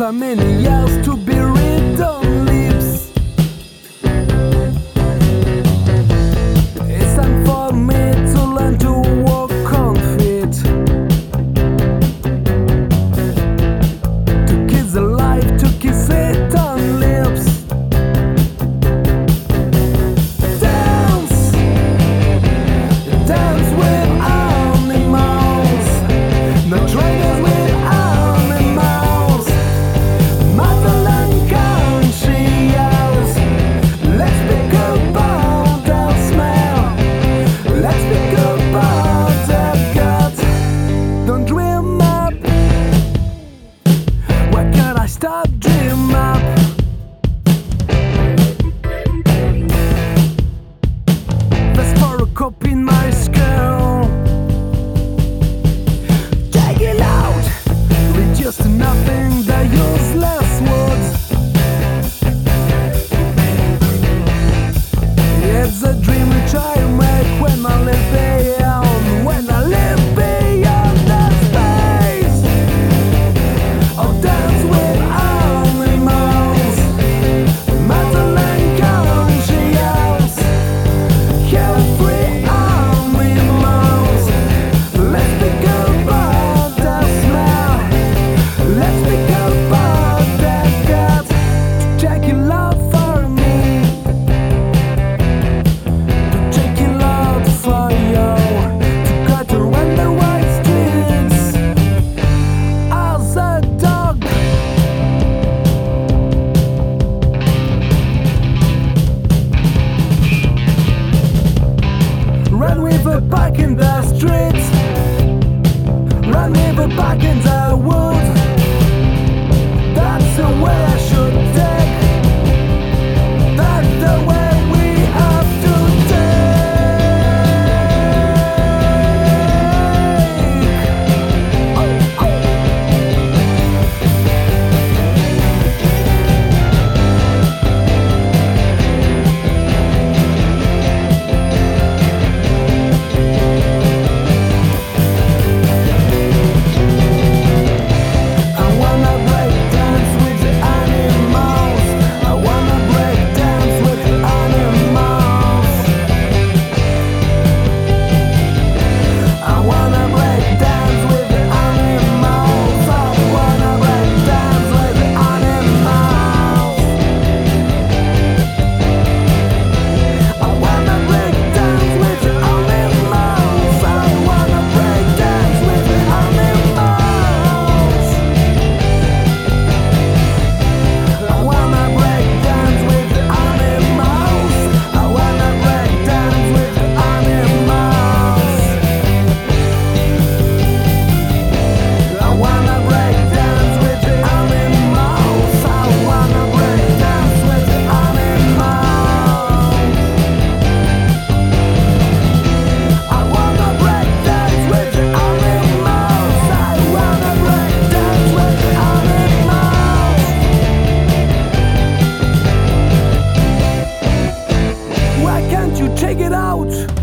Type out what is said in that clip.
so many years to be read on lips. It's time for me to learn to walk on feet, to kiss the life, to kiss it on lips. Dance, dance with animals, no traders with animals. Motherland conscious, let's speak about the smell, let's speak about the gut. Don't dream up, why can't I stop dream up? That's for a copy in my skull. Take it out, reduce to nothing the useless words. It's a dream which I make when I live beyond, when I live beyond the space. I'll dance with animals, Motherland conscious, carefree animals. Let's speak about the smell, let's speak about the gut. Check your love for me, to check your love for you, to cut around the white streets as a dog. Run with a pack in the streets, run with a pack in the woods. That's the way I should take, that's the way we have to take. Oh, oh. I wanna break dance with the animals, I wanna break dance with the animals. I wanna break dance with the animals, I wanna break dance with the animals. I wanna break dance with the animals, I wanna break dance with the animals. I wanna break dance with the animals, I wanna break dance with the animals. I wanna break dance with the animals, I wanna break dance with the animals. I wanna break dance with the animals, I wanna break dance with the animals. Why can't you check it out?